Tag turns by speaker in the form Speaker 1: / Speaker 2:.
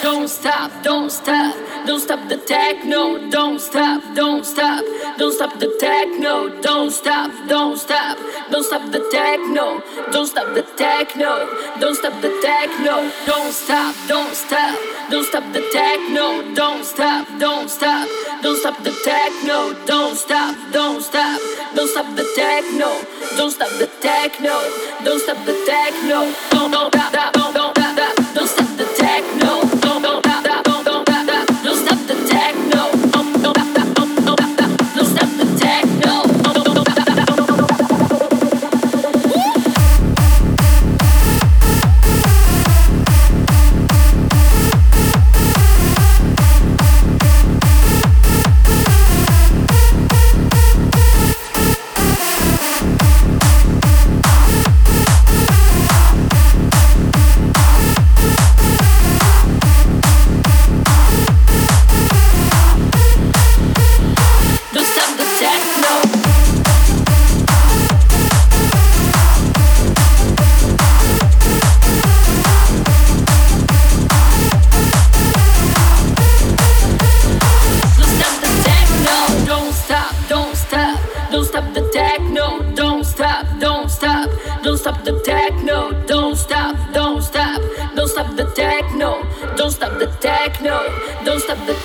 Speaker 1: Don't stop, don't stop, don't stop the techno. Don't stop, don't stop, don't stop the techno. Don't stop, don't stop, don't stop the techno. Don't stop the techno, don't stop the techno. Don't stop, don't stop, don't stop the techno. Don't stop, don't stop, don't stop the techno. Don't stop, don't stop, don't stop the techno. Don't stop the techno, don't stop the techno. Don't stop, don't stop the techno. Don't stop, don't stop the techno. Don't stop the techno. Don't stop the techno, don't stop the techno, don't stop the